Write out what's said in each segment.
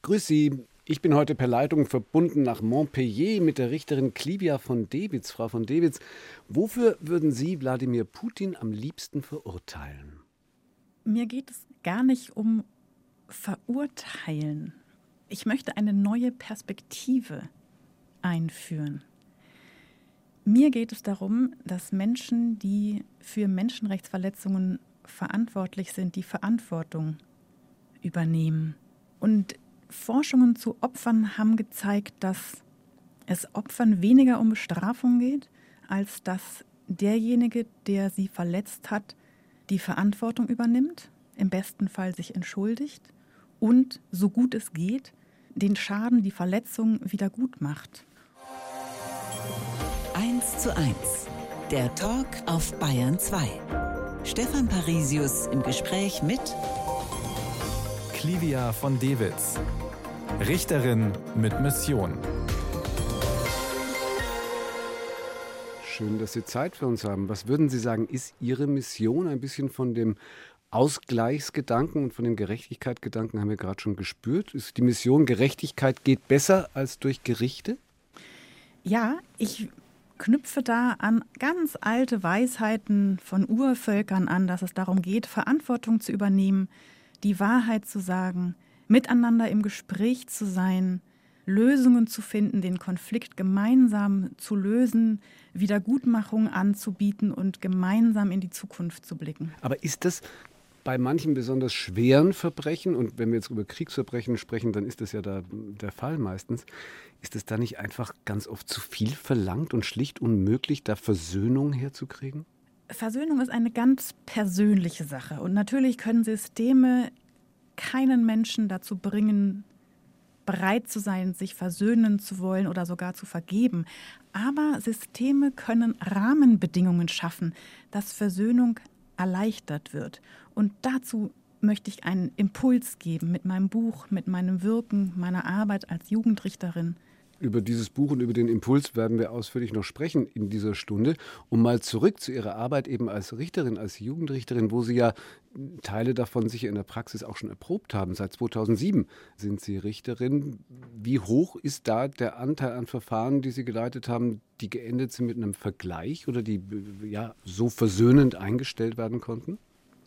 Grüß Sie. Ich bin heute per Leitung verbunden nach Montpellier mit der Richterin Klivia von Dewitz. Frau von Dewitz, wofür würden Sie Wladimir Putin am liebsten verurteilen? Mir geht es gar nicht um Verurteilen. Ich möchte eine neue Perspektive einführen. Mir geht es darum, dass Menschen, die für Menschenrechtsverletzungen verantwortlich sind, die Verantwortung übernehmen. Und Forschungen zu Opfern haben gezeigt, dass es Opfern weniger um Bestrafung geht, als dass derjenige, der sie verletzt hat, die Verantwortung übernimmt, im besten Fall sich entschuldigt und, so gut es geht, den Schaden, die Verletzung wieder gut macht. 1:1, der Talk auf Bayern 2. Stefan Parisius im Gespräch mit Klivia von Dewitz, Richterin mit Mission. Schön, dass Sie Zeit für uns haben. Was würden Sie sagen, ist Ihre Mission? Ein bisschen von dem Ausgleichsgedanken und von dem Gerechtigkeitsgedanken haben wir gerade schon gespürt. Ist die Mission, Gerechtigkeit geht besser als durch Gerichte? Ja, ich knüpfe da an ganz alte Weisheiten von Urvölkern an, dass es darum geht, Verantwortung zu übernehmen, die Wahrheit zu sagen, miteinander im Gespräch zu sein, Lösungen zu finden, den Konflikt gemeinsam zu lösen, Wiedergutmachung anzubieten und gemeinsam in die Zukunft zu blicken. Aber ist das bei manchen besonders schweren Verbrechen, und wenn wir jetzt über Kriegsverbrechen sprechen, dann ist das ja da der Fall meistens, ist es da nicht einfach ganz oft zu viel verlangt und schlicht unmöglich, da Versöhnung herzukriegen? Versöhnung ist eine ganz persönliche Sache. Und natürlich können Systeme keinen Menschen dazu bringen, bereit zu sein, sich versöhnen zu wollen oder sogar zu vergeben. Aber Systeme können Rahmenbedingungen schaffen, dass Versöhnung erleichtert wird. Und dazu möchte ich einen Impuls geben mit meinem Buch, mit meinem Wirken, meiner Arbeit als Jugendrichterin. Über dieses Buch und über den Impuls werden wir ausführlich noch sprechen in dieser Stunde. Um mal zurück zu Ihrer Arbeit eben als Richterin, als Jugendrichterin, wo Sie ja Teile davon sicher in der Praxis auch schon erprobt haben. Seit 2007 sind Sie Richterin. Wie hoch ist da der Anteil an Verfahren, die Sie geleitet haben, die geendet sind mit einem Vergleich oder die ja so versöhnend eingestellt werden konnten?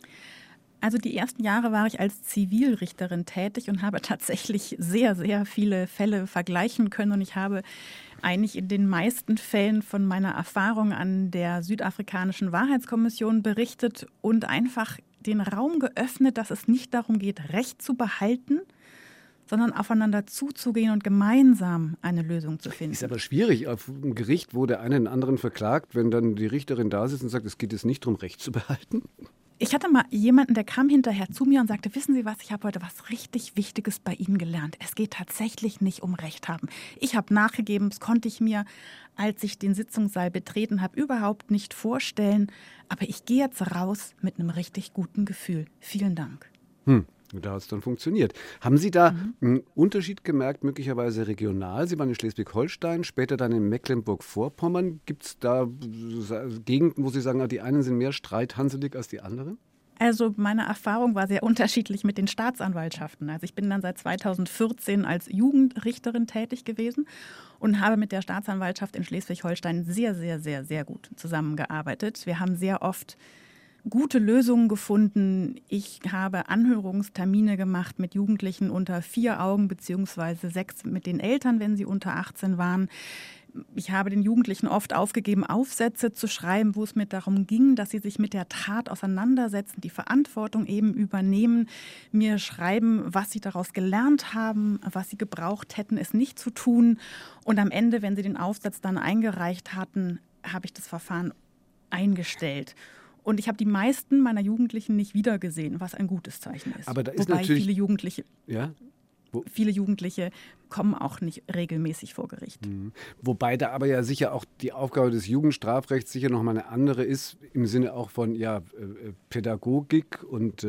Also die ersten Jahre war ich als Zivilrichterin tätig und habe tatsächlich sehr, sehr viele Fälle vergleichen können. Und ich habe eigentlich in den meisten Fällen von meiner Erfahrung an der Südafrikanischen Wahrheitskommission berichtet und einfach den Raum geöffnet, dass es nicht darum geht, Recht zu behalten, sondern aufeinander zuzugehen und gemeinsam eine Lösung zu finden. Ist aber schwierig auf dem Gericht, wo der eine den anderen verklagt, wenn dann die Richterin da sitzt und sagt, es geht jetzt nicht darum, Recht zu behalten. Ich hatte mal jemanden, der kam hinterher zu mir und sagte, wissen Sie was, ich habe heute was richtig Wichtiges bei Ihnen gelernt. Es geht tatsächlich nicht um Recht haben. Ich habe nachgegeben, das konnte ich mir, als ich den Sitzungssaal betreten habe, überhaupt nicht vorstellen. Aber ich gehe jetzt raus mit einem richtig guten Gefühl. Vielen Dank. Da hat es dann funktioniert. Haben Sie da einen Unterschied gemerkt, möglicherweise regional? Sie waren in Schleswig-Holstein, später dann in Mecklenburg-Vorpommern. Gibt es da Gegenden, wo Sie sagen, die einen sind mehr streithanselig als die anderen? Also meine Erfahrung war sehr unterschiedlich mit den Staatsanwaltschaften. Also ich bin dann seit 2014 als Jugendrichterin tätig gewesen und habe mit der Staatsanwaltschaft in Schleswig-Holstein sehr, sehr, sehr, sehr gut zusammengearbeitet. Wir haben sehr oft gute Lösungen gefunden. Ich habe Anhörungstermine gemacht mit Jugendlichen unter 4 Augen beziehungsweise 6 mit den Eltern, wenn sie unter 18 waren. Ich habe den Jugendlichen oft aufgegeben, Aufsätze zu schreiben, wo es mir darum ging, dass sie sich mit der Tat auseinandersetzen, die Verantwortung eben übernehmen, mir schreiben, was sie daraus gelernt haben, was sie gebraucht hätten, es nicht zu tun. Und am Ende, wenn sie den Aufsatz dann eingereicht hatten, habe ich das Verfahren eingestellt. Und ich habe die meisten meiner Jugendlichen nicht wiedergesehen, was ein gutes Zeichen ist. Aber da ist Wobei natürlich viele Jugendliche kommen auch nicht regelmäßig vor Gericht. Wobei da aber ja sicher auch die Aufgabe des Jugendstrafrechts sicher nochmal eine andere ist, im Sinne auch von Pädagogik und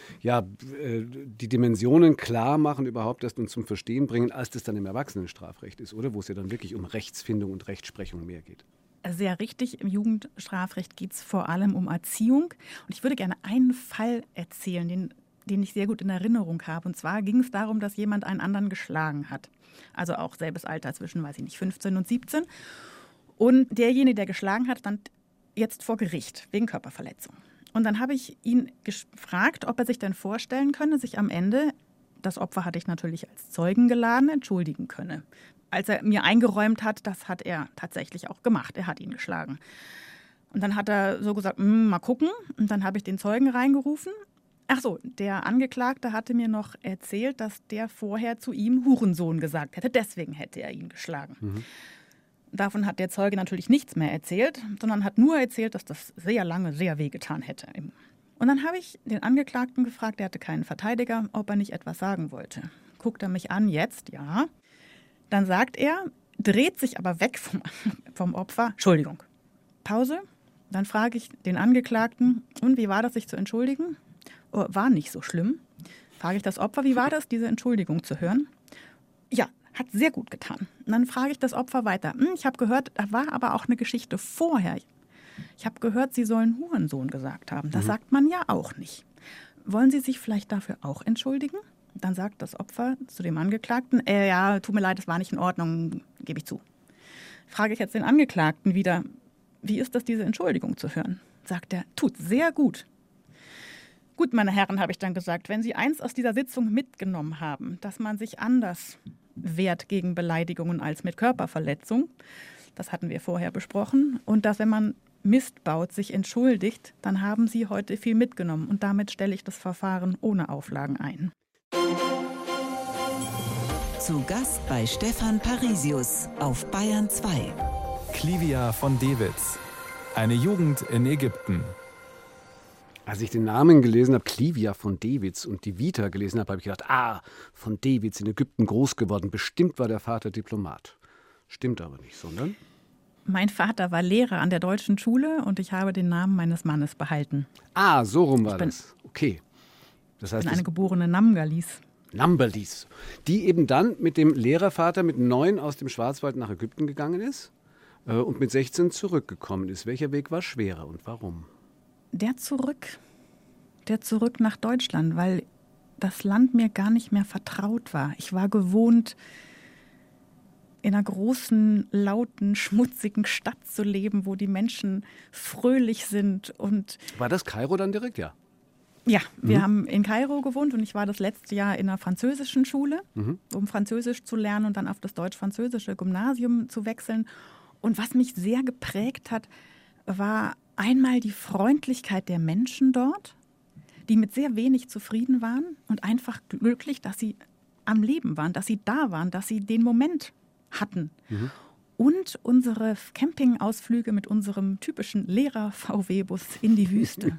die Dimensionen klar machen, überhaupt erst und zum Verstehen bringen, als das dann im Erwachsenenstrafrecht ist, oder? Wo es ja dann wirklich um Rechtsfindung und Rechtsprechung mehr geht. Sehr richtig, im Jugendstrafrecht geht es vor allem um Erziehung. Und ich würde gerne einen Fall erzählen, den den ich sehr gut in Erinnerung habe. Und zwar ging es darum, dass jemand einen anderen geschlagen hat. Also auch selbes Alter zwischen, 15 und 17. Und derjenige, der geschlagen hat, stand jetzt vor Gericht wegen Körperverletzung. Und dann habe ich ihn gefragt, ob er sich denn vorstellen könne, sich am Ende, das Opfer hatte ich natürlich als Zeugen geladen, entschuldigen könne. Als er mir eingeräumt hat, das hat er tatsächlich auch gemacht. Er hat ihn geschlagen. Und dann hat er so gesagt, mal gucken. Und dann habe ich den Zeugen reingerufen. Ach so, der Angeklagte hatte mir noch erzählt, dass der vorher zu ihm Hurensohn gesagt hätte. Deswegen hätte er ihn geschlagen. Mhm. Davon hat der Zeuge natürlich nichts mehr erzählt, sondern hat nur erzählt, dass das sehr lange sehr wehgetan hätte. Und dann habe ich den Angeklagten gefragt, der hatte keinen Verteidiger, ob er nicht etwas sagen wollte. Guckt er mich an, jetzt, ja. Dann sagt er, dreht sich aber weg vom Opfer. Entschuldigung. Pause. Dann frage ich den Angeklagten, und wie war das, sich zu entschuldigen? Oh, war nicht so schlimm. Frage ich das Opfer, wie war das, diese Entschuldigung zu hören? Ja, hat sehr gut getan. Und dann frage ich das Opfer weiter. Ich habe gehört, da war aber auch eine Geschichte vorher. Ich habe gehört, Sie sollen Hurensohn gesagt haben. Das sagt man ja auch nicht. Wollen Sie sich vielleicht dafür auch entschuldigen? Dann sagt das Opfer zu dem Angeklagten, ja, tut mir leid, das war nicht in Ordnung, gebe ich zu. Frage ich jetzt den Angeklagten wieder, wie ist das, diese Entschuldigung zu hören? Sagt er, tut sehr gut. Gut, meine Herren, habe ich dann gesagt, wenn Sie eins aus dieser Sitzung mitgenommen haben, dass man sich anders wehrt gegen Beleidigungen als mit Körperverletzung, das hatten wir vorher besprochen, und dass, wenn man Mist baut, sich entschuldigt, dann haben Sie heute viel mitgenommen. Und damit stelle ich das Verfahren ohne Auflagen ein. Zu Gast bei Stefan Parisius auf Bayern 2. Clivia von Dewitz. Eine Jugend in Ägypten. Als ich den Namen gelesen habe, Clivia von Dewitz, und die Vita gelesen habe, habe ich gedacht, von Dewitz in Ägypten groß geworden. Bestimmt war der Vater Diplomat. Stimmt aber nicht, sondern? Mein Vater war Lehrer an der deutschen Schule und ich habe den Namen meines Mannes behalten. So rum war das. Okay. Das heißt, ich bin eine geborene Namgalis. Namgalis, die eben dann mit dem Lehrervater mit 9 aus dem Schwarzwald nach Ägypten gegangen ist und mit 16 zurückgekommen ist. Welcher Weg war schwerer und warum? Der zurück nach Deutschland, weil das Land mir gar nicht mehr vertraut war. Ich war gewohnt, in einer großen, lauten, schmutzigen Stadt zu leben, wo die Menschen fröhlich sind. Und war das Kairo dann direkt, ja? Ja, wir haben in Kairo gewohnt und ich war das letzte Jahr in einer französischen Schule, um Französisch zu lernen und dann auf das deutsch-französische Gymnasium zu wechseln. Und was mich sehr geprägt hat, war einmal die Freundlichkeit der Menschen dort, die mit sehr wenig zufrieden waren und einfach glücklich, dass sie am Leben waren, dass sie da waren, dass sie den Moment hatten. Und unsere Campingausflüge mit unserem typischen Lehrer-VW-Bus in die Wüste.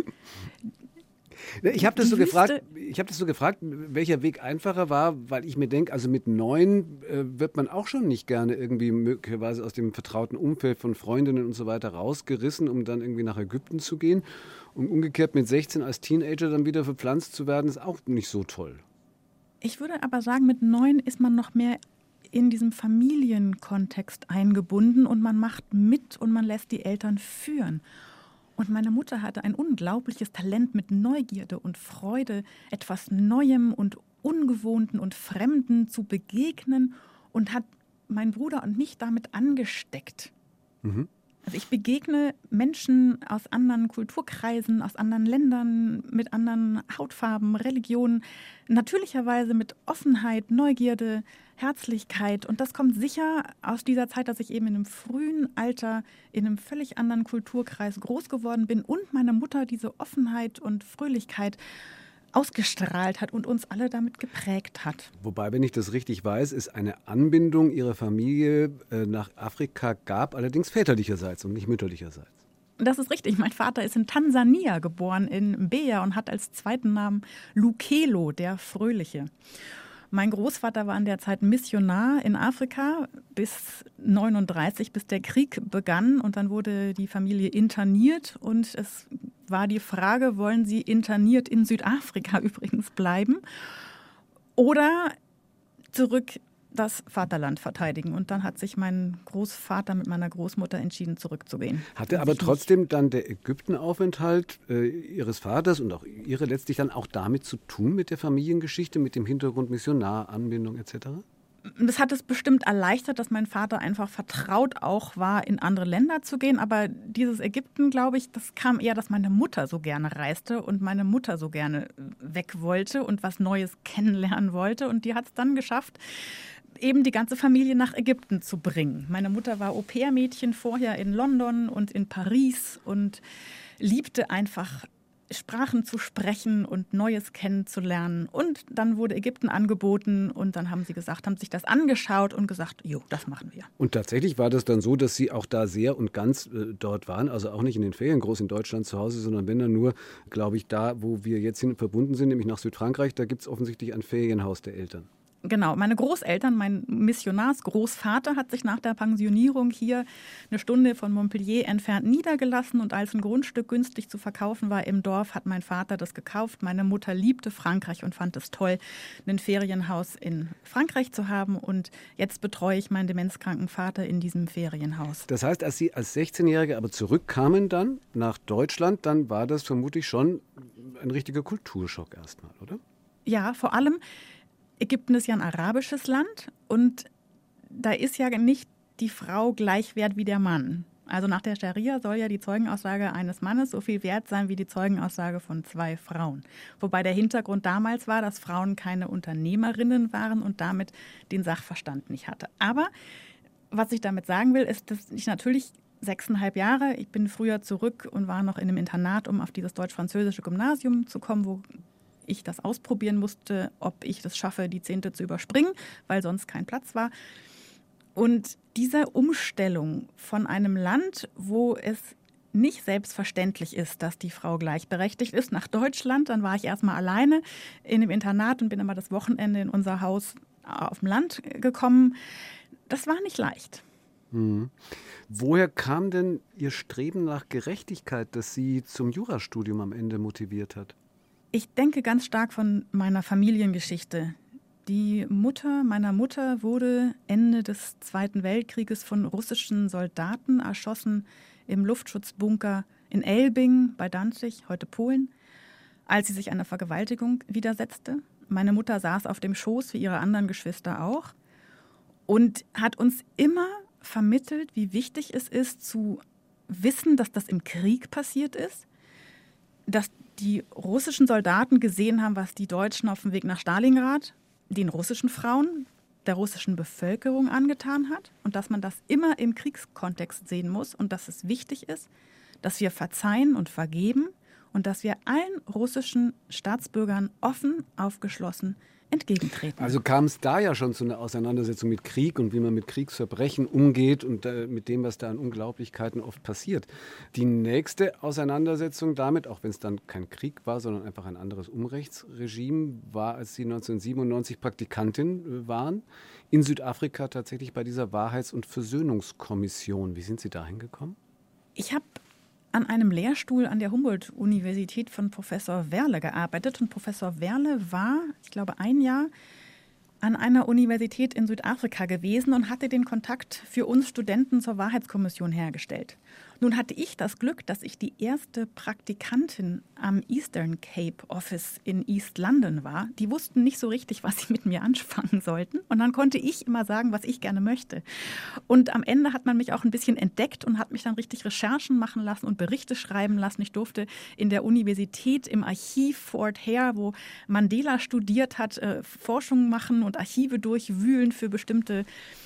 Ich habe das so gefragt, welcher Weg einfacher war, weil ich mir denke, also mit 9 wird man auch schon nicht gerne irgendwie möglicherweise aus dem vertrauten Umfeld von Freundinnen und so weiter rausgerissen, um dann irgendwie nach Ägypten zu gehen. Und umgekehrt mit 16 als Teenager dann wieder verpflanzt zu werden, ist auch nicht so toll. Ich würde aber sagen, mit 9 ist man noch mehr in diesem Familienkontext eingebunden und man macht mit und man lässt die Eltern führen. Und meine Mutter hatte ein unglaubliches Talent mit Neugierde und Freude, etwas Neuem und Ungewohnten und Fremden zu begegnen und hat meinen Bruder und mich damit angesteckt. Also ich begegne Menschen aus anderen Kulturkreisen, aus anderen Ländern, mit anderen Hautfarben, Religionen, natürlicherweise mit Offenheit, Neugierde, Herzlichkeit. Und das kommt sicher aus dieser Zeit, dass ich eben in einem frühen Alter in einem völlig anderen Kulturkreis groß geworden bin und meine Mutter diese Offenheit und Fröhlichkeit ausgestrahlt hat und uns alle damit geprägt hat. Wobei, wenn ich das richtig weiß, es eine Anbindung ihrer Familie nach Afrika gab, allerdings väterlicherseits und nicht mütterlicherseits. Das ist richtig. Mein Vater ist in Tansania geboren, in Mbeya, und hat als zweiten Namen Lukelo, der Fröhliche. Mein Großvater war in der Zeit Missionar in Afrika bis 1939, bis der Krieg begann. Und dann wurde die Familie interniert und es war die Frage, wollen Sie interniert in Südafrika übrigens bleiben oder zurück das Vaterland verteidigen. Und dann hat sich mein Großvater mit meiner Großmutter entschieden, zurückzugehen. Hatte aber trotzdem dann der Ägyptenaufenthalt Ihres Vaters und auch Ihre letztlich dann auch damit zu tun, mit der Familiengeschichte, mit dem Hintergrund Missionar, Anbindung etc.? Das hat es bestimmt erleichtert, dass mein Vater einfach vertraut auch war, in andere Länder zu gehen. Aber dieses Ägypten, glaube ich, das kam eher, dass meine Mutter so gerne reiste und meine Mutter so gerne weg wollte und was Neues kennenlernen wollte. Und die hat es dann geschafft, eben die ganze Familie nach Ägypten zu bringen. Meine Mutter war Au-pair-Mädchen vorher in London und in Paris und liebte einfach Sprachen zu sprechen und Neues kennenzulernen. Und dann wurde Ägypten angeboten und dann haben sich das angeschaut und gesagt, jo, das machen wir. Und tatsächlich war das dann so, dass Sie auch da sehr und ganz dort waren, also auch nicht in den Ferien groß in Deutschland zu Hause, sondern wenn dann nur, glaube ich, da, wo wir jetzt verbunden sind, nämlich nach Südfrankreich, da gibt es offensichtlich ein Ferienhaus der Eltern. Genau, meine Großeltern, mein Missionarsgroßvater hat sich nach der Pensionierung hier eine Stunde von Montpellier entfernt niedergelassen und als ein Grundstück günstig zu verkaufen war im Dorf, hat mein Vater das gekauft. Meine Mutter liebte Frankreich und fand es toll, ein Ferienhaus in Frankreich zu haben und jetzt betreue ich meinen demenzkranken Vater in diesem Ferienhaus. Das heißt, als Sie als 16-Jährige aber zurückkamen dann nach Deutschland, dann war das vermutlich schon ein richtiger Kulturschock erstmal, oder? Ja, vor allem Ägypten ist ja ein arabisches Land und da ist ja nicht die Frau gleich wert wie der Mann. Also nach der Scharia soll ja die Zeugenaussage eines Mannes so viel wert sein wie die Zeugenaussage von 2 Frauen. Wobei der Hintergrund damals war, dass Frauen keine Unternehmerinnen waren und damit den Sachverstand nicht hatte. Aber was ich damit sagen will, ist, dass ich natürlich 6,5 Jahre, ich bin früher zurück und war noch in einem Internat, um auf dieses deutsch-französische Gymnasium zu kommen, wo ich das ausprobieren musste, ob ich das schaffe, die 10. zu überspringen, weil sonst kein Platz war. Und diese Umstellung von einem Land, wo es nicht selbstverständlich ist, dass die Frau gleichberechtigt ist, nach Deutschland, dann war ich erstmal alleine in dem Internat und bin immer das Wochenende in unser Haus auf dem Land gekommen. Das war nicht leicht. Mhm. Woher kam denn Ihr Streben nach Gerechtigkeit, das Sie zum Jurastudium am Ende motiviert hat? Ich denke ganz stark von meiner Familiengeschichte. Die Mutter meiner Mutter wurde Ende des Zweiten Weltkrieges von russischen Soldaten erschossen im Luftschutzbunker in Elbing bei Danzig, heute Polen, als sie sich einer Vergewaltigung widersetzte. Meine Mutter saß auf dem Schoß, wie ihre anderen Geschwister auch, und hat uns immer vermittelt, wie wichtig es ist, zu wissen, dass das im Krieg passiert ist, dass die russischen Soldaten gesehen haben, was die Deutschen auf dem Weg nach Stalingrad den russischen Frauen, der russischen Bevölkerung angetan hat und dass man das immer im Kriegskontext sehen muss und dass es wichtig ist, dass wir verzeihen und vergeben und dass wir allen russischen Staatsbürgern offen, aufgeschlossen entgegentreten. Also kam es da ja schon zu einer Auseinandersetzung mit Krieg und wie man mit Kriegsverbrechen umgeht und mit dem, was da an Unglaublichkeiten oft passiert. Die nächste Auseinandersetzung damit, auch wenn es dann kein Krieg war, sondern einfach ein anderes Unrechtsregime, war, als Sie 1997 Praktikantin waren, in Südafrika tatsächlich bei dieser Wahrheits- und Versöhnungskommission. Wie sind Sie dahin gekommen? Ich habe an einem Lehrstuhl an der Humboldt-Universität von Professor Werle gearbeitet. Und Professor Werle war, ich glaube, 1 Jahr an einer Universität in Südafrika gewesen und hatte den Kontakt für uns Studenten zur Wahrheitskommission hergestellt. Nun hatte ich das Glück, dass ich die erste Praktikantin am Eastern Cape Office in East London war. Die wussten nicht so richtig, was sie mit mir anfangen sollten. Und dann konnte ich immer sagen, was ich gerne möchte. Und am Ende hat man mich auch ein bisschen entdeckt und hat mich dann richtig Recherchen machen lassen und Berichte schreiben lassen. Ich durfte in der Universität im Archiv Fort Hare, wo Mandela studiert hat, Forschung machen und Archive durchwühlen für bestimmte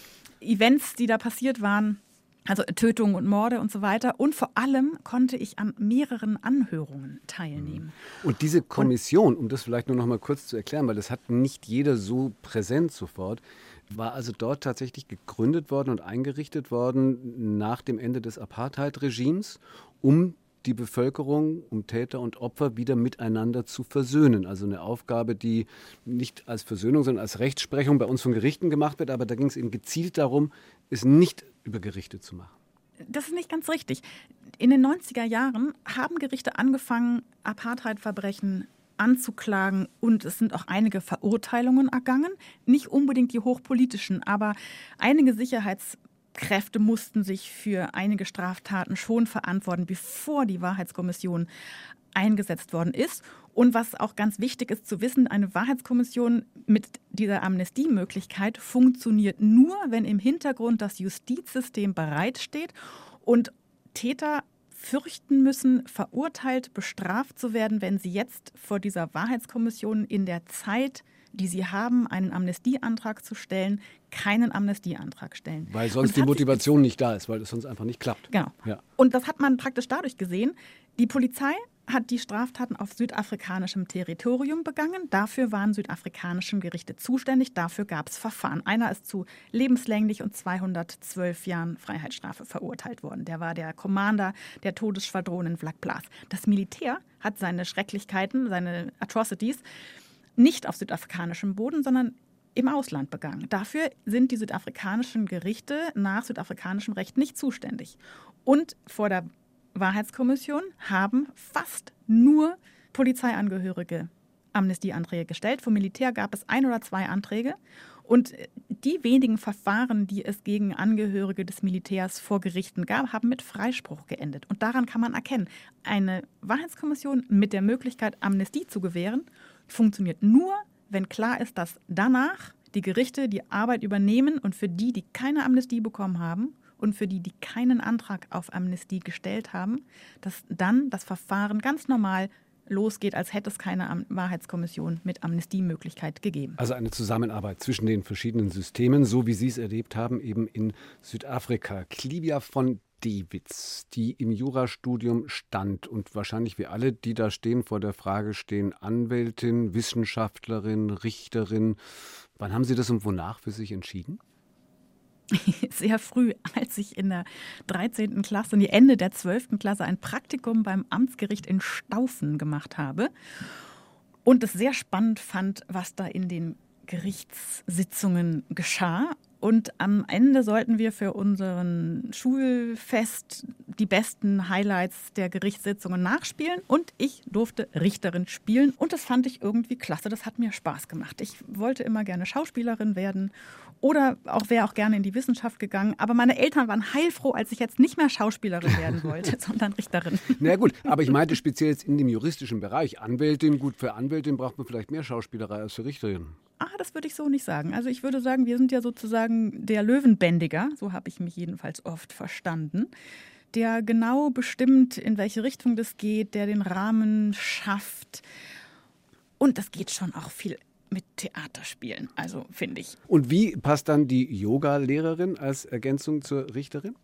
Events, die da passiert waren. Also Tötungen und Morde und so weiter. Und vor allem konnte ich an mehreren Anhörungen teilnehmen. Und diese Kommission, um das vielleicht nur noch mal kurz zu erklären, weil das hat nicht jeder so präsent sofort, war also dort tatsächlich gegründet worden und eingerichtet worden nach dem Ende des Apartheid-Regimes, um die Bevölkerung, um Täter und Opfer wieder miteinander zu versöhnen. Also eine Aufgabe, die nicht als Versöhnung, sondern als Rechtsprechung bei uns von Gerichten gemacht wird. Aber da ging es eben gezielt darum, es nicht über Gerichte zu machen. Das ist nicht ganz richtig. In den 90er Jahren haben Gerichte angefangen, Apartheid-Verbrechen anzuklagen und es sind auch einige Verurteilungen ergangen. Nicht unbedingt die hochpolitischen, aber einige Sicherheitskräfte mussten sich für einige Straftaten schon verantworten, bevor die Wahrheitskommission eingesetzt worden ist. Und was auch ganz wichtig ist zu wissen, eine Wahrheitskommission mit dieser Amnestiemöglichkeit funktioniert nur, wenn im Hintergrund das Justizsystem bereitsteht und Täter fürchten müssen, verurteilt, bestraft zu werden, wenn sie jetzt vor dieser Wahrheitskommission in der Zeit, die sie haben, einen Amnestieantrag zu stellen, keinen Amnestieantrag stellen. Weil sonst die Motivation nicht da ist, weil es sonst einfach nicht klappt. Genau. Ja. Und das hat man praktisch dadurch gesehen, die Polizei hat die Straftaten auf südafrikanischem Territorium begangen. Dafür waren südafrikanische Gerichte zuständig. Dafür gab es Verfahren. Einer ist zu lebenslänglich und 212 Jahren Freiheitsstrafe verurteilt worden. Der war der Commander der Todesschwadron in Vlak Plaas. Das Militär hat seine Schrecklichkeiten, seine Atrocities nicht auf südafrikanischem Boden, sondern im Ausland begangen. Dafür sind die südafrikanischen Gerichte nach südafrikanischem Recht nicht zuständig. Und vor der Wahrheitskommission haben fast nur Polizeiangehörige Amnestieanträge gestellt. Vom Militär gab es 1 oder 2 Anträge. Und die wenigen Verfahren, die es gegen Angehörige des Militärs vor Gerichten gab, haben mit Freispruch geendet. Und daran kann man erkennen, eine Wahrheitskommission mit der Möglichkeit, Amnestie zu gewähren, funktioniert nur, wenn klar ist, dass danach die Gerichte die Arbeit übernehmen und für die, die keine Amnestie bekommen haben, und für die, die keinen Antrag auf Amnestie gestellt haben, dass dann das Verfahren ganz normal losgeht, als hätte es keine Wahrheitskommission mit Amnestiemöglichkeit gegeben. Also eine Zusammenarbeit zwischen den verschiedenen Systemen, so wie Sie es erlebt haben, eben in Südafrika. Clivia von Dewitz, die im Jurastudium stand und wahrscheinlich wie alle, die da stehen, vor der Frage stehen, Anwältin, Wissenschaftlerin, Richterin. Wann haben Sie das und wonach für sich entschieden? Sehr früh, als ich in der 13. Klasse, nee, Ende der 12. Klasse ein Praktikum beim Amtsgericht in Staufen gemacht habe und es sehr spannend fand, was da in den Gerichtssitzungen geschah. Und am Ende sollten wir für unseren Schulfest die besten Highlights der Gerichtssitzungen nachspielen. Und ich durfte Richterin spielen. Und das fand ich irgendwie klasse. Das hat mir Spaß gemacht. Ich wollte immer gerne Schauspielerin werden oder wäre auch gerne in die Wissenschaft gegangen. Aber meine Eltern waren heilfroh, als ich jetzt nicht mehr Schauspielerin werden wollte, sondern Richterin. Na gut, aber ich meinte speziell jetzt in dem juristischen Bereich. Anwältin, gut, für Anwältin braucht man vielleicht mehr Schauspielerei als für Richterin. Das würde ich so nicht sagen. Also ich würde sagen, wir sind ja sozusagen der Löwenbändiger, so habe ich mich jedenfalls oft verstanden, der genau bestimmt, in welche Richtung das geht, der den Rahmen schafft. Und das geht schon auch viel mit Theaterspielen, also finde ich. Und wie passt dann die Yoga-Lehrerin als Ergänzung zur Richterin?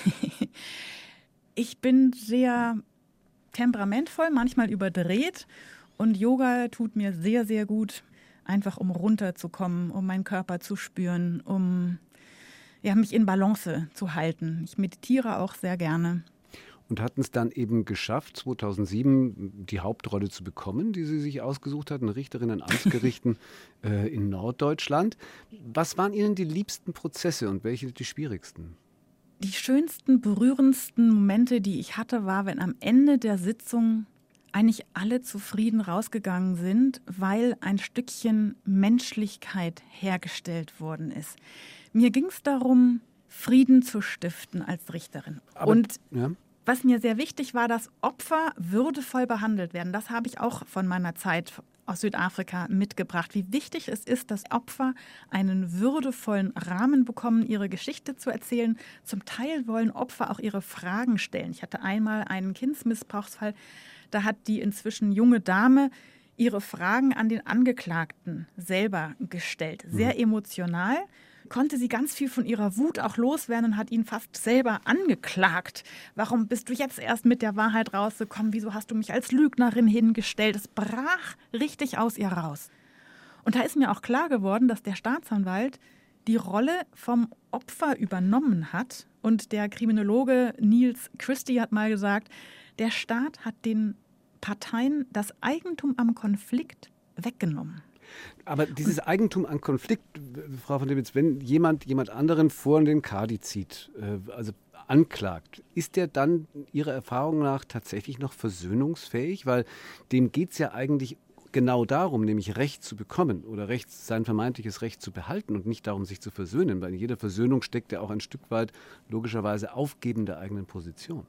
Ich bin sehr temperamentvoll, manchmal überdreht und Yoga tut mir sehr, sehr gut. Einfach um runterzukommen, um meinen Körper zu spüren, um mich in Balance zu halten. Ich meditiere auch sehr gerne. Und hatten es dann eben geschafft, 2007 die Hauptrolle zu bekommen, die Sie sich ausgesucht hatten, eine Richterin an Amtsgerichten in Norddeutschland. Was waren Ihnen die liebsten Prozesse und welche die schwierigsten? Die schönsten, berührendsten Momente, die ich hatte, war, wenn am Ende der Sitzung eigentlich alle zufrieden rausgegangen sind, weil ein Stückchen Menschlichkeit hergestellt worden ist. Mir ging es darum, Frieden zu stiften als Richterin. Was mir sehr wichtig war, dass Opfer würdevoll behandelt werden. Das habe ich auch von meiner Zeit aus Südafrika mitgebracht. Wie wichtig es ist, dass Opfer einen würdevollen Rahmen bekommen, ihre Geschichte zu erzählen. Zum Teil wollen Opfer auch ihre Fragen stellen. Ich hatte einmal einen Kindsmissbrauchsfall. Da hat die inzwischen junge Dame ihre Fragen an den Angeklagten selber gestellt. Sehr emotional, konnte sie ganz viel von ihrer Wut auch loswerden und hat ihn fast selber angeklagt. Warum bist du jetzt erst mit der Wahrheit rausgekommen? Wieso hast du mich als Lügnerin hingestellt? Es brach richtig aus ihr raus. Und da ist mir auch klar geworden, dass der Staatsanwalt die Rolle vom Opfer übernommen hat. Und der Kriminologe Niels Christie hat mal gesagt, der Staat hat den Parteien das Eigentum am Konflikt weggenommen. Aber dieses Eigentum an Konflikt, Frau von Dewitz, wenn jemand anderen vor den Kadi zieht, also anklagt, ist der dann Ihrer Erfahrung nach tatsächlich noch versöhnungsfähig? Weil dem geht es ja eigentlich genau darum, nämlich Recht zu bekommen oder sein vermeintliches Recht zu behalten und nicht darum, sich zu versöhnen, weil in jeder Versöhnung steckt ja auch ein Stück weit logischerweise Aufgeben der eigenen Position.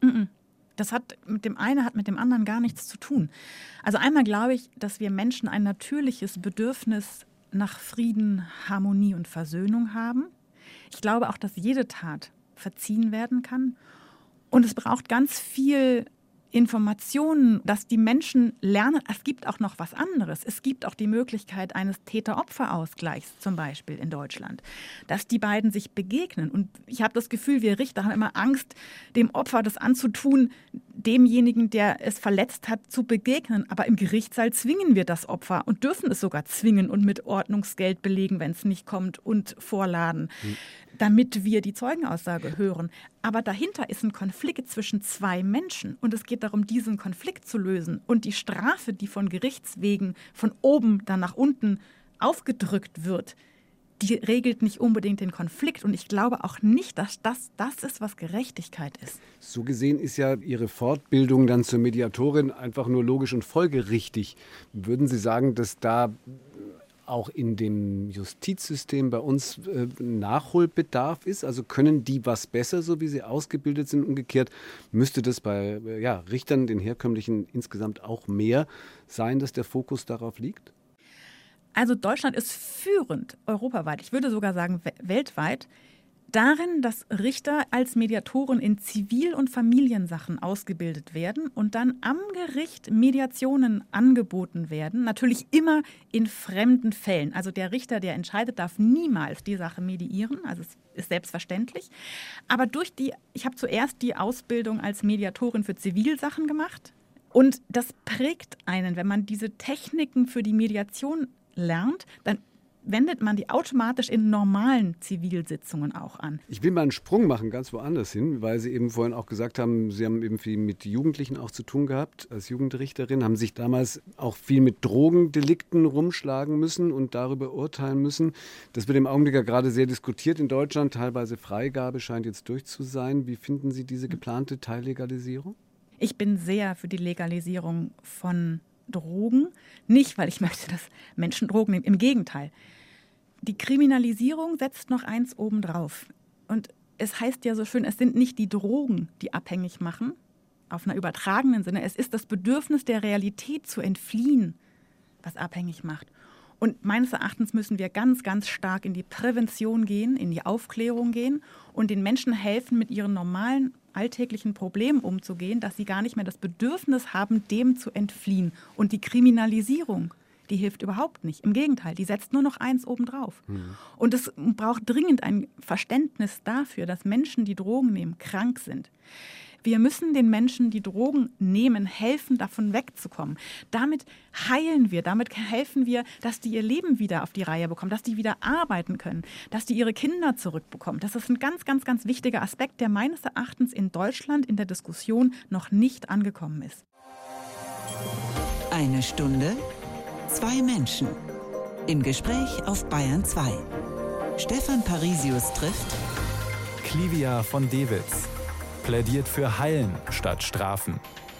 Das hat mit dem anderen gar nichts zu tun. Also einmal glaube ich, dass wir Menschen ein natürliches Bedürfnis nach Frieden, Harmonie und Versöhnung haben. Ich glaube auch, dass jede Tat verziehen werden kann. Und es braucht ganz viel Informationen, dass die Menschen lernen, es gibt auch noch was anderes. Es gibt auch die Möglichkeit eines Täter-Opfer-Ausgleichs zum Beispiel in Deutschland, dass die beiden sich begegnen. Und ich habe das Gefühl, wir Richter haben immer Angst, dem Opfer das anzutun, demjenigen, der es verletzt hat, zu begegnen. Aber im Gerichtssaal zwingen wir das Opfer und dürfen es sogar zwingen und mit Ordnungsgeld belegen, wenn es nicht kommt, und vorladen, damit wir die Zeugenaussage hören. Aber dahinter ist ein Konflikt zwischen zwei Menschen und es geht darum, diesen Konflikt zu lösen. Und die Strafe, die von Gerichtswegen von oben dann nach unten aufgedrückt wird, die regelt nicht unbedingt den Konflikt. Und ich glaube auch nicht, dass das ist, was Gerechtigkeit ist. So gesehen ist ja Ihre Fortbildung dann zur Mediatorin einfach nur logisch und folgerichtig. Würden Sie sagen, dass da auch in dem Justizsystem bei uns Nachholbedarf ist? Also können die was besser, so wie sie ausgebildet sind? Umgekehrt müsste das bei Richtern, den herkömmlichen, insgesamt auch mehr sein, dass der Fokus darauf liegt? Also Deutschland ist führend europaweit, ich würde sogar sagen weltweit, darin, dass Richter als Mediatoren in Zivil- und Familiensachen ausgebildet werden und dann am Gericht Mediationen angeboten werden. Natürlich immer in fremden Fällen. Also der Richter, der entscheidet, darf niemals die Sache mediieren. Also es ist selbstverständlich. Aber ich habe zuerst die Ausbildung als Mediatorin für Zivilsachen gemacht. Und das prägt einen, wenn man diese Techniken für die Mediation lernt, dann wendet man die automatisch in normalen Zivilsitzungen auch an. Ich will mal einen Sprung machen, ganz woanders hin, weil Sie eben vorhin auch gesagt haben, Sie haben eben viel mit Jugendlichen auch zu tun gehabt als Jugendrichterin, haben sich damals auch viel mit Drogendelikten rumschlagen müssen und darüber urteilen müssen. Das wird im Augenblick ja gerade sehr diskutiert in Deutschland, teilweise Freigabe scheint jetzt durch zu sein. Wie finden Sie diese geplante Teillegalisierung? Ich bin sehr für die Legalisierung von Drogen. Nicht, weil ich möchte, dass Menschen Drogen nehmen. Im Gegenteil. Die Kriminalisierung setzt noch eins obendrauf. Und es heißt ja so schön, es sind nicht die Drogen, die abhängig machen, auf einer übertragenen Sinne. Es ist das Bedürfnis der Realität zu entfliehen, was abhängig macht. Und meines Erachtens müssen wir ganz, ganz stark in die Prävention gehen, in die Aufklärung gehen und den Menschen helfen, mit ihren normalen alltäglichen Problemen umzugehen, dass sie gar nicht mehr das Bedürfnis haben, dem zu entfliehen. Und die Kriminalisierung, die hilft überhaupt nicht. Im Gegenteil, die setzt nur noch eins obendrauf. Und es braucht dringend ein Verständnis dafür, dass Menschen, die Drogen nehmen, krank sind. Wir müssen den Menschen, die Drogen nehmen, helfen, davon wegzukommen. Damit heilen wir, damit helfen wir, dass die ihr Leben wieder auf die Reihe bekommen, dass die wieder arbeiten können, dass die ihre Kinder zurückbekommen. Das ist ein ganz, ganz, ganz wichtiger Aspekt, der meines Erachtens in Deutschland in der Diskussion noch nicht angekommen ist. Eine Stunde, 2 Menschen. Im Gespräch auf Bayern 2. Stefan Parisius trifft Clivia von Dewitz. Plädiert für Heilen statt Strafen.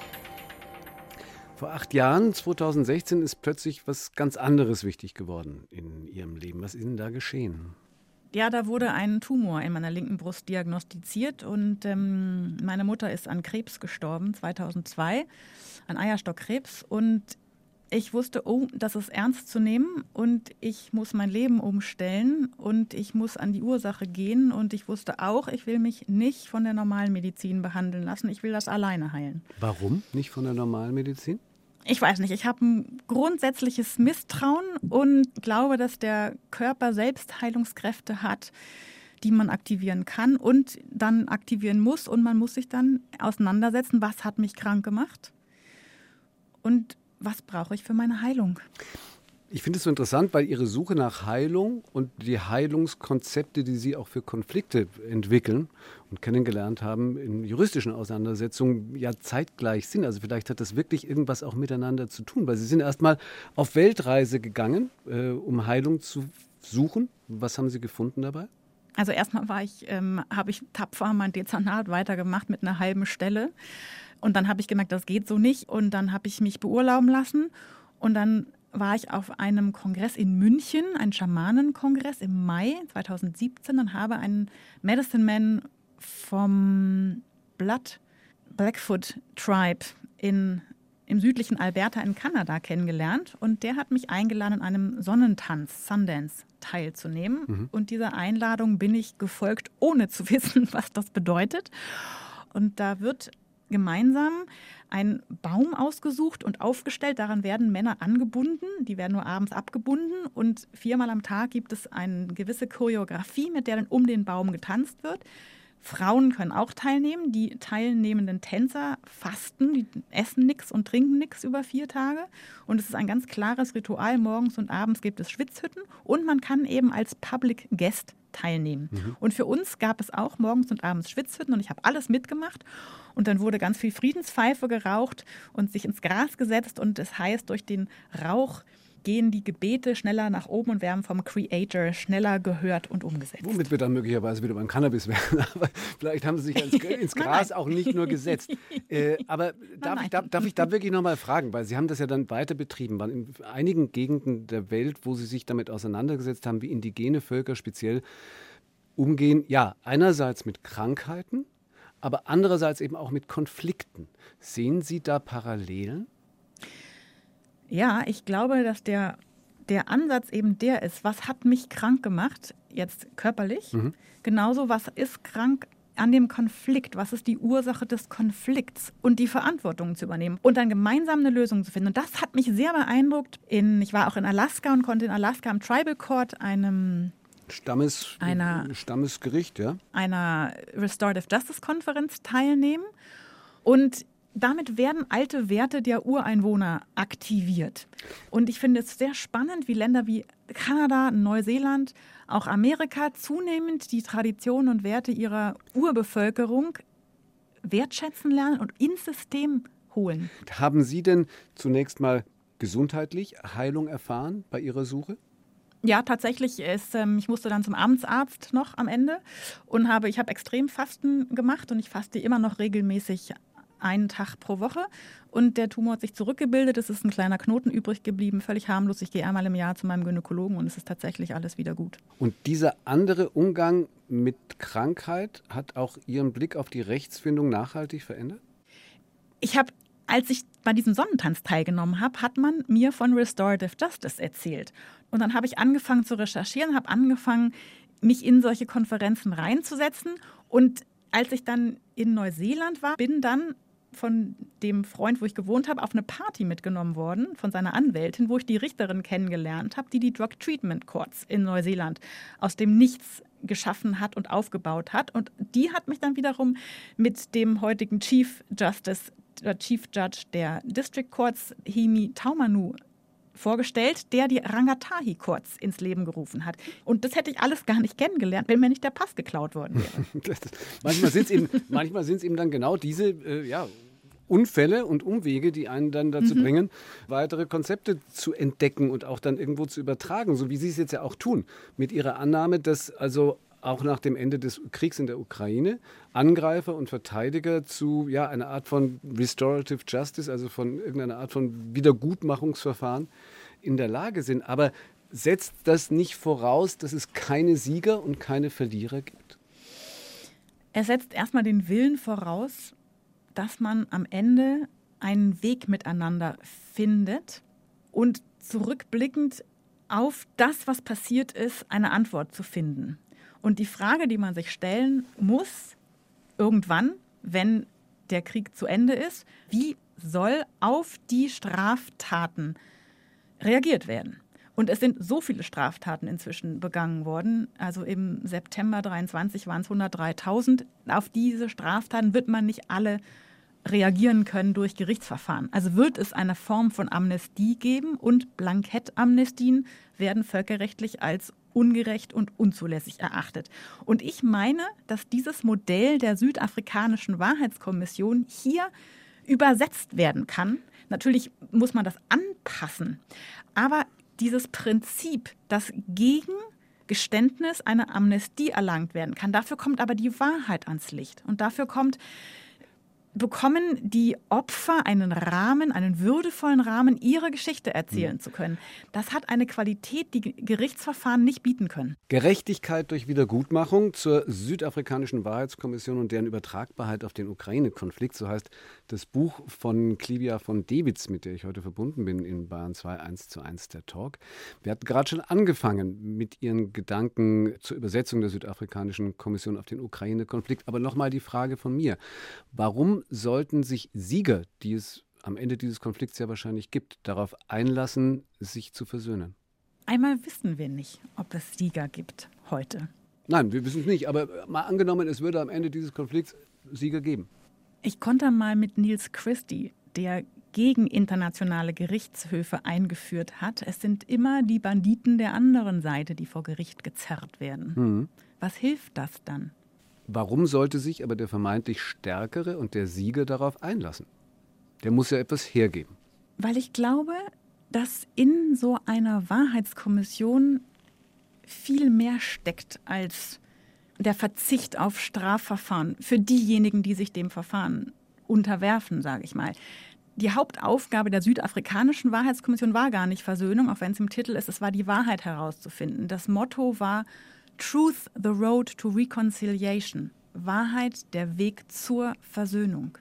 Vor 8 Jahren, 2016, ist plötzlich was ganz anderes wichtig geworden in Ihrem Leben. Was ist denn da geschehen? Ja, da wurde ein Tumor in meiner linken Brust diagnostiziert und meine Mutter ist an Krebs gestorben, 2002, an Eierstockkrebs. Und ich wusste, das ist ernst zu nehmen und ich muss mein Leben umstellen und ich muss an die Ursache gehen. Und ich wusste auch, ich will mich nicht von der Normalmedizin behandeln lassen. Ich will das alleine heilen. Warum nicht von der Normalmedizin? Ich weiß nicht, ich habe ein grundsätzliches Misstrauen und glaube, dass der Körper selbst Heilungskräfte hat, die man aktivieren kann und dann aktivieren muss. Und man muss sich dann auseinandersetzen, was hat mich krank gemacht und was brauche ich für meine Heilung? Ich finde es so interessant, weil Ihre Suche nach Heilung und die Heilungskonzepte, die Sie auch für Konflikte entwickeln und kennengelernt haben, in juristischen Auseinandersetzungen ja zeitgleich sind. Also vielleicht hat das wirklich irgendwas auch miteinander zu tun, weil Sie sind erstmal auf Weltreise gegangen, um Heilung zu suchen. Was haben Sie gefunden dabei? Also erstmal habe ich tapfer mein Dezernat weitergemacht mit einer halben Stelle. Und dann habe ich gemerkt, das geht so nicht. Und dann habe ich mich beurlauben lassen Und dann war ich auf einem Kongress in München, ein Schamanenkongress im Mai 2017 und habe einen Medicine Man vom Blackfoot Tribe im südlichen Alberta in Kanada kennengelernt. Und der hat mich eingeladen, an einem Sonnentanz, Sundance, teilzunehmen. Und dieser Einladung bin ich gefolgt, ohne zu wissen, was das bedeutet. Und da wird gemeinsam ein Baum ausgesucht und aufgestellt. Daran werden Männer angebunden. Die werden nur abends abgebunden. Und 4-mal am Tag gibt es eine gewisse Choreografie, mit der dann um den Baum getanzt wird. Frauen können auch teilnehmen. Die teilnehmenden Tänzer fasten, die essen nichts und trinken nichts über 4 Tage. Und es ist ein ganz klares Ritual. Morgens und abends gibt es Schwitzhütten und man kann eben als Public Guest teilnehmen. Und für uns gab es auch morgens und abends Schwitzhütten und ich habe alles mitgemacht. Und dann wurde ganz viel Friedenspfeife geraucht und sich ins Gras gesetzt. Und das heißt, durch den Rauch gehen die Gebete schneller nach oben und werden vom Creator schneller gehört und umgesetzt. Womit wir dann möglicherweise wieder beim Cannabis wären. Aber vielleicht haben Sie sich ins Gras auch nicht nur gesetzt. Aber darf ich da wirklich nochmal fragen? Weil Sie haben das ja dann weiter betrieben. Weil in einigen Gegenden der Welt, wo Sie sich damit auseinandergesetzt haben, wie indigene Völker speziell umgehen, ja, einerseits mit Krankheiten, aber andererseits eben auch mit Konflikten. Sehen Sie da Parallelen? Ja, ich glaube, dass der Ansatz eben der ist, was hat mich krank gemacht, jetzt körperlich, genauso was ist krank an dem Konflikt, was ist die Ursache des Konflikts und die Verantwortung zu übernehmen und dann gemeinsam eine Lösung zu finden. Und das hat mich sehr beeindruckt. Ich war auch in Alaska und konnte in Alaska am Tribal Court, einem Stammesgericht, ja? Einer Restorative Justice Konferenz teilnehmen. Und damit werden alte Werte der Ureinwohner aktiviert. Und ich finde es sehr spannend, wie Länder wie Kanada, Neuseeland, auch Amerika zunehmend die Traditionen und Werte ihrer Urbevölkerung wertschätzen lernen und ins System holen. Haben Sie denn zunächst mal gesundheitlich Heilung erfahren bei Ihrer Suche? Ja, tatsächlich ich musste dann zum Amtsarzt noch am Ende und ich habe Extremfasten gemacht und ich faste immer noch regelmäßig 1 Tag pro Woche und der Tumor hat sich zurückgebildet, es ist ein kleiner Knoten übrig geblieben, völlig harmlos. Ich gehe einmal im Jahr zu meinem Gynäkologen und es ist tatsächlich alles wieder gut. Und dieser andere Umgang mit Krankheit hat auch Ihren Blick auf die Rechtsfindung nachhaltig verändert? Als ich bei diesem Sonnentanz teilgenommen habe, hat man mir von Restorative Justice erzählt. Und dann habe ich angefangen zu recherchieren, habe angefangen, mich in solche Konferenzen reinzusetzen. Und als ich dann in Neuseeland war, bin dann von dem Freund, wo ich gewohnt habe, auf eine Party mitgenommen worden, von seiner Anwältin, wo ich die Richterin kennengelernt habe, die Drug Treatment Courts in Neuseeland aus dem Nichts geschaffen hat und aufgebaut hat. Und die hat mich dann wiederum mit dem heutigen Chief Judge der District Courts, Himi Taumanu, vorgestellt, der die Rangatahi Courts ins Leben gerufen hat. Und das hätte ich alles gar nicht kennengelernt, wenn mir nicht der Pass geklaut worden wäre. Manchmal sind es eben dann genau diese Unfälle und Umwege, die einen dann dazu bringen, weitere Konzepte zu entdecken und auch dann irgendwo zu übertragen, so wie Sie es jetzt ja auch tun, mit Ihrer Annahme, dass also auch nach dem Ende des Kriegs in der Ukraine Angreifer und Verteidiger zu einer Art von Restorative Justice, also von irgendeiner Art von Wiedergutmachungsverfahren in der Lage sind. Aber setzt das nicht voraus, dass es keine Sieger und keine Verlierer gibt? Es setzt erstmal den Willen voraus, dass man am Ende einen Weg miteinander findet und zurückblickend auf das, was passiert ist, eine Antwort zu finden. Und die Frage, die man sich stellen muss, irgendwann, wenn der Krieg zu Ende ist, wie soll auf die Straftaten reagiert werden? Und es sind so viele Straftaten inzwischen begangen worden. Also im September 23 waren es 103.000. Auf diese Straftaten wird man nicht alle reagieren können durch Gerichtsverfahren. Also wird es eine Form von Amnestie geben und Blankettamnestien werden völkerrechtlich als ungerecht und unzulässig erachtet. Und ich meine, dass dieses Modell der südafrikanischen Wahrheitskommission hier übersetzt werden kann. Natürlich muss man das anpassen, aber dieses Prinzip, dass gegen Geständnis eine Amnestie erlangt werden kann, dafür kommt aber die Wahrheit ans Licht. Und dafür kommt bekommen die Opfer einen Rahmen, einen würdevollen Rahmen, ihre Geschichte erzählen zu können. Das hat eine Qualität, die Gerichtsverfahren nicht bieten können. Gerechtigkeit durch Wiedergutmachung zur südafrikanischen Wahrheitskommission und deren Übertragbarkeit auf den Ukraine-Konflikt, so heißt das Buch von Clivia von Dewitz, mit der ich heute verbunden bin in Bayern 2 1:1 der Talk. Wir hatten gerade schon angefangen mit Ihren Gedanken zur Übersetzung der südafrikanischen Kommission auf den Ukraine-Konflikt. Aber nochmal die Frage von mir. Warum sollten sich Sieger, die es am Ende dieses Konflikts ja wahrscheinlich gibt, darauf einlassen, sich zu versöhnen? Einmal wissen wir nicht, ob es Sieger gibt heute. Nein, wir wissen es nicht. Aber mal angenommen, es würde am Ende dieses Konflikts Sieger geben. Ich konnte mal mit Niels Christie, der gegen internationale Gerichtshöfe eingeführt hat. Es sind immer die Banditen der anderen Seite, die vor Gericht gezerrt werden. Was hilft das dann? Warum sollte sich aber der vermeintlich Stärkere und der Sieger darauf einlassen? Der muss ja etwas hergeben. Weil ich glaube, dass in so einer Wahrheitskommission viel mehr steckt als der Verzicht auf Strafverfahren für diejenigen, die sich dem Verfahren unterwerfen, sage ich mal. Die Hauptaufgabe der südafrikanischen Wahrheitskommission war gar nicht Versöhnung, auch wenn es im Titel ist, es war die Wahrheit herauszufinden. Das Motto war Truth, the road to reconciliation. Wahrheit, der Weg zur Versöhnung.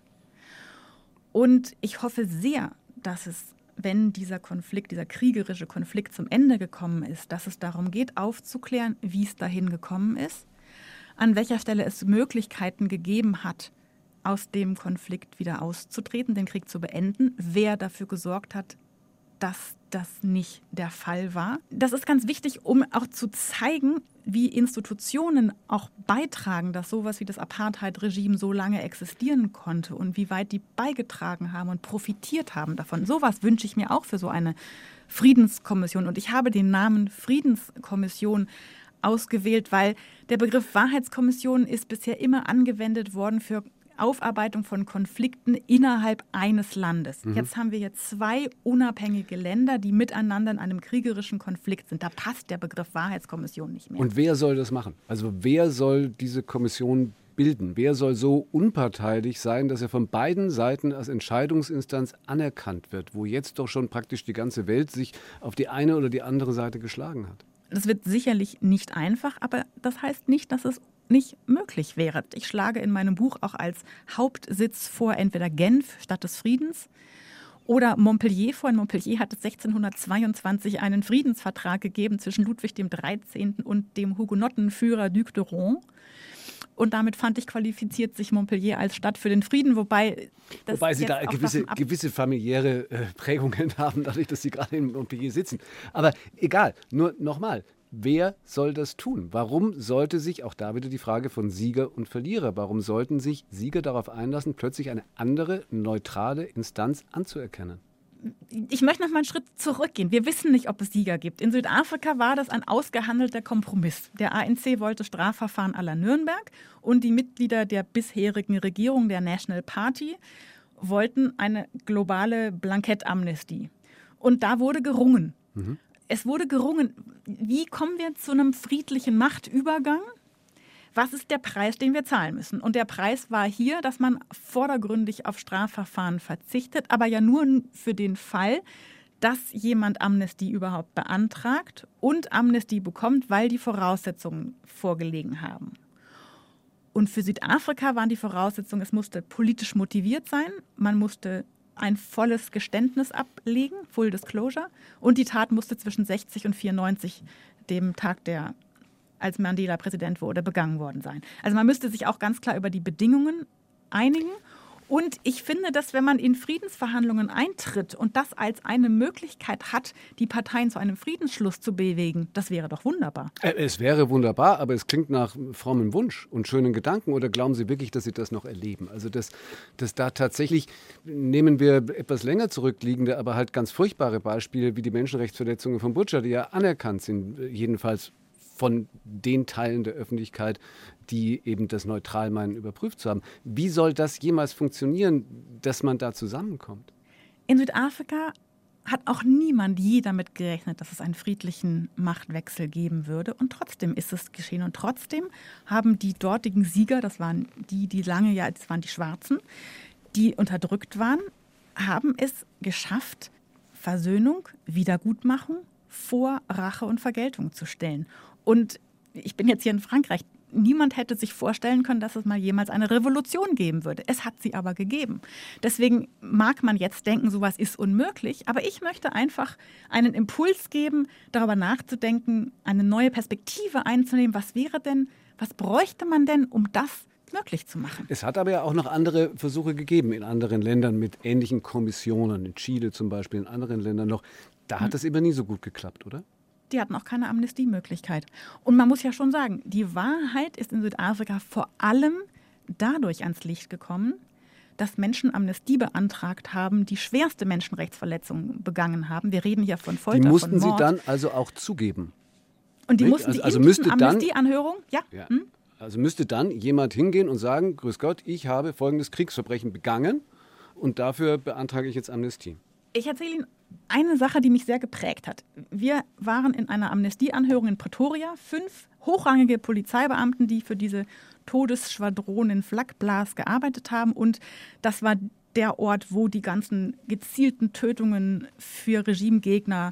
Und ich hoffe sehr, dass es, wenn dieser Konflikt, dieser kriegerische Konflikt zum Ende gekommen ist, dass es darum geht, aufzuklären, wie es dahin gekommen ist, an welcher Stelle es Möglichkeiten gegeben hat, aus dem Konflikt wieder auszutreten, den Krieg zu beenden, wer dafür gesorgt hat, dass das nicht der Fall war. Das ist ganz wichtig, um auch zu zeigen, wie Institutionen auch beitragen, dass sowas wie das Apartheid-Regime so lange existieren konnte und wie weit die beigetragen haben und profitiert haben davon. Sowas wünsche ich mir auch für so eine Friedenskommission. Und ich habe den Namen Friedenskommission ausgewählt, weil der Begriff Wahrheitskommission ist bisher immer angewendet worden für Aufarbeitung von Konflikten innerhalb eines Landes. Jetzt haben wir hier 2 unabhängige Länder, die miteinander in einem kriegerischen Konflikt sind. Da passt der Begriff Wahrheitskommission nicht mehr. Und wer soll das machen? Also wer soll diese Kommission bilden? Wer soll so unparteiisch sein, dass er von beiden Seiten als Entscheidungsinstanz anerkannt wird, wo jetzt doch schon praktisch die ganze Welt sich auf die eine oder die andere Seite geschlagen hat? Das wird sicherlich nicht einfach, aber das heißt nicht, dass es nicht möglich wäre. Ich schlage in meinem Buch auch als Hauptsitz vor entweder Genf, Stadt des Friedens, oder Montpellier vor. In Montpellier hat es 1622 einen Friedensvertrag gegeben zwischen Ludwig XIII. Und dem Hugenottenführer Duc de Rohan. Und damit fand ich, qualifiziert sich Montpellier als Stadt für den Frieden, wobei Sie da gewisse familiäre Prägungen haben, dadurch, dass Sie gerade in Montpellier sitzen. Aber egal, nur nochmal. Wer soll das tun? Warum sollte sich, auch da wieder die Frage von Sieger und Verlierer, warum sollten sich Sieger darauf einlassen, plötzlich eine andere, neutrale Instanz anzuerkennen? Ich möchte noch mal einen Schritt zurückgehen. Wir wissen nicht, ob es Sieger gibt. In Südafrika war das ein ausgehandelter Kompromiss. Der ANC wollte Strafverfahren à la Nürnberg und die Mitglieder der bisherigen Regierung, der National Party, wollten eine globale Blankettamnestie. Und da wurde gerungen. Es wurde gerungen, wie kommen wir zu einem friedlichen Machtübergang? Was ist der Preis, den wir zahlen müssen? Und der Preis war hier, dass man vordergründig auf Strafverfahren verzichtet, aber ja nur für den Fall, dass jemand Amnestie überhaupt beantragt und Amnestie bekommt, weil die Voraussetzungen vorgelegen haben. Und für Südafrika waren die Voraussetzungen, es musste politisch motiviert sein, man musste ein volles Geständnis ablegen, Full Disclosure, und die Tat musste zwischen 60 und 94, dem Tag, als Mandela Präsident wurde, begangen worden sein. Also man müsste sich auch ganz klar über die Bedingungen einigen. Und ich finde, dass wenn man in Friedensverhandlungen eintritt und das als eine Möglichkeit hat, die Parteien zu einem Friedensschluss zu bewegen, das wäre doch wunderbar. Es wäre wunderbar, aber es klingt nach frommem Wunsch und schönen Gedanken. Oder glauben Sie wirklich, dass Sie das noch erleben? Also dass da tatsächlich, nehmen wir etwas länger zurückliegende, aber halt ganz furchtbare Beispiele wie die Menschenrechtsverletzungen von Butcher, die ja anerkannt sind, jedenfalls von den Teilen der Öffentlichkeit, die eben das Neutralmeinen überprüft zu haben. Wie soll das jemals funktionieren, dass man da zusammenkommt? In Südafrika hat auch niemand je damit gerechnet, dass es einen friedlichen Machtwechsel geben würde. Und trotzdem ist es geschehen. Und trotzdem haben die dortigen Sieger, das waren die Schwarzen, die unterdrückt waren, haben es geschafft, Versöhnung, Wiedergutmachung vor Rache und Vergeltung zu stellen. Und ich bin jetzt hier in Frankreich. Niemand hätte sich vorstellen können, dass es mal jemals eine Revolution geben würde. Es hat sie aber gegeben. Deswegen mag man jetzt denken, sowas ist unmöglich. Aber ich möchte einfach einen Impuls geben, darüber nachzudenken, eine neue Perspektive einzunehmen. Was wäre denn, was bräuchte man denn, um das möglich zu machen? Es hat aber ja auch noch andere Versuche gegeben in anderen Ländern mit ähnlichen Kommissionen, in Chile zum Beispiel, in anderen Ländern noch. Da hat das immer nie so gut geklappt, oder? Die hatten auch keine Amnestiemöglichkeit. Und man muss ja schon sagen, die Wahrheit ist in Südafrika vor allem dadurch ans Licht gekommen, dass Menschen Amnestie beantragt haben, die schwerste Menschenrechtsverletzungen begangen haben. Wir reden hier von Folter, die mussten von Mord. Sie dann also auch zugeben? Und die nicht? mussten Also in müsste diesen dann- Amnestieanhörung, ja. Also müsste dann jemand hingehen und sagen, grüß Gott, ich habe folgendes Kriegsverbrechen begangen und dafür beantrage ich jetzt Amnestie. Ich erzähle Ihnen eine Sache, die mich sehr geprägt hat. Wir waren in einer Amnestieanhörung in Pretoria. 5 hochrangige Polizeibeamten, die für diese Todesschwadron in Vlakplaas gearbeitet haben. Und das war der Ort, wo die ganzen gezielten Tötungen für Regimegegner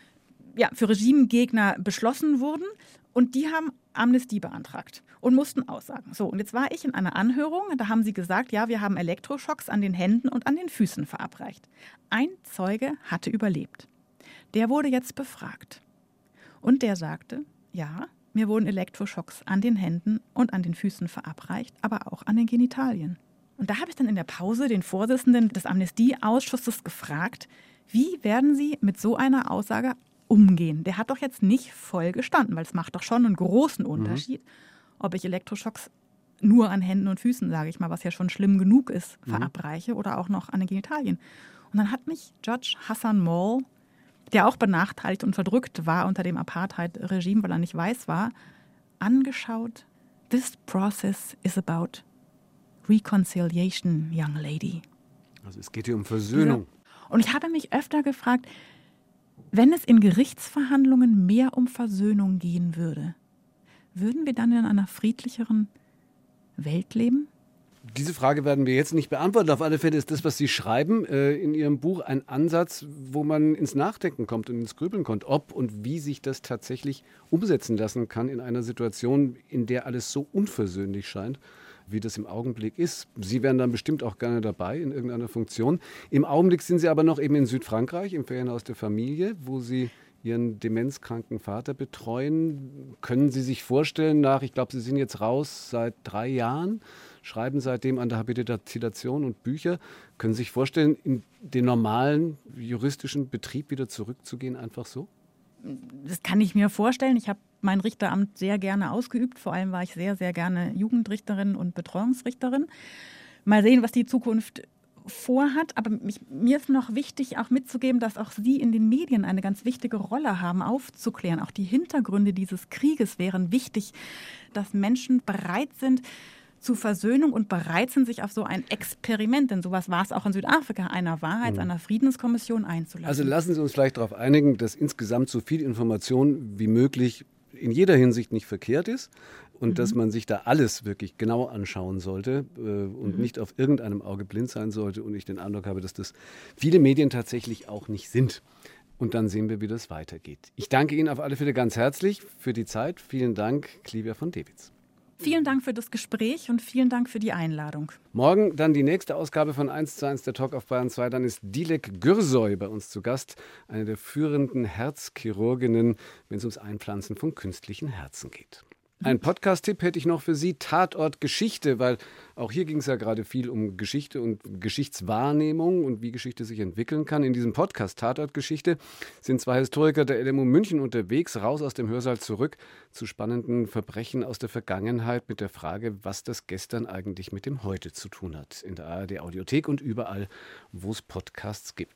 beschlossen wurden. Und die haben Amnestie beantragt und mussten aussagen. So, und jetzt war ich in einer Anhörung, da haben sie gesagt, ja, wir haben Elektroschocks an den Händen und an den Füßen verabreicht. Ein Zeuge hatte überlebt. Der wurde jetzt befragt. Und der sagte, ja, mir wurden Elektroschocks an den Händen und an den Füßen verabreicht, aber auch an den Genitalien. Und da habe ich dann in der Pause den Vorsitzenden des Amnestieausschusses gefragt, wie werden Sie mit so einer Aussage umgehen? Der hat doch jetzt nicht voll gestanden, weil es macht doch schon einen großen Unterschied, ob ich Elektroschocks nur an Händen und Füßen, sage ich mal, was ja schon schlimm genug ist, verabreiche oder auch noch an den Genitalien. Und dann hat mich Judge Hassan Mall, der auch benachteiligt und verdrückt war unter dem Apartheid-Regime, weil er nicht weiß war, angeschaut. This process is about reconciliation, young lady. Also es geht hier um Versöhnung. Und ich habe mich öfter gefragt, wenn es in Gerichtsverhandlungen mehr um Versöhnung gehen würde, würden wir dann in einer friedlicheren Welt leben? Diese Frage werden wir jetzt nicht beantworten. Auf alle Fälle ist das, was Sie schreiben in Ihrem Buch, ein Ansatz, wo man ins Nachdenken kommt und ins Grübeln kommt, ob und wie sich das tatsächlich umsetzen lassen kann in einer Situation, in der alles so unversöhnlich scheint, wie das im Augenblick ist. Sie wären dann bestimmt auch gerne dabei in irgendeiner Funktion. Im Augenblick sind Sie aber noch eben in Südfrankreich, im Ferienhaus der Familie, wo Sie Ihren demenzkranken Vater betreuen. Können Sie sich vorstellen, ich glaube, Sie sind jetzt raus seit 3 Jahren, schreiben seitdem an der Habilitation und Bücher. Können Sie sich vorstellen, in den normalen juristischen Betrieb wieder zurückzugehen, einfach so? Das kann ich mir vorstellen. Ich habe mein Richteramt sehr gerne ausgeübt. Vor allem war ich sehr, sehr gerne Jugendrichterin und Betreuungsrichterin. Mal sehen, was die Zukunft vorhat. Aber mir ist noch wichtig, auch mitzugeben, dass auch Sie in den Medien eine ganz wichtige Rolle haben, aufzuklären. Auch die Hintergründe dieses Krieges wären wichtig, dass Menschen bereit sind zu Versöhnung und bereit sind, sich auf so ein Experiment, denn sowas war es auch in Südafrika, einer einer Friedenskommission einzulassen. Also lassen Sie uns vielleicht darauf einigen, dass insgesamt so viel Information wie möglich in jeder Hinsicht nicht verkehrt ist und dass man sich da alles wirklich genau anschauen sollte und nicht auf irgendeinem Auge blind sein sollte und ich den Eindruck habe, dass das viele Medien tatsächlich auch nicht sind. Und dann sehen wir, wie das weitergeht. Ich danke Ihnen auf alle Fälle ganz herzlich für die Zeit. Vielen Dank, Clivia von Dewitz. Vielen Dank für das Gespräch und vielen Dank für die Einladung. Morgen dann die nächste Ausgabe von 1:1 der Talk auf Bayern 2. Dann ist Dilek Gürsoy bei uns zu Gast, eine der führenden Herzchirurginnen, wenn es ums Einpflanzen von künstlichen Herzen geht. Ein Podcast-Tipp hätte ich noch für Sie, Tatort Geschichte, weil auch hier ging es ja gerade viel um Geschichte und Geschichtswahrnehmung und wie Geschichte sich entwickeln kann. In diesem Podcast Tatort Geschichte sind 2 Historiker der LMU München unterwegs, raus aus dem Hörsaal zurück zu spannenden Verbrechen aus der Vergangenheit mit der Frage, was das Gestern eigentlich mit dem Heute zu tun hat. In der ARD Audiothek und überall, wo es Podcasts gibt.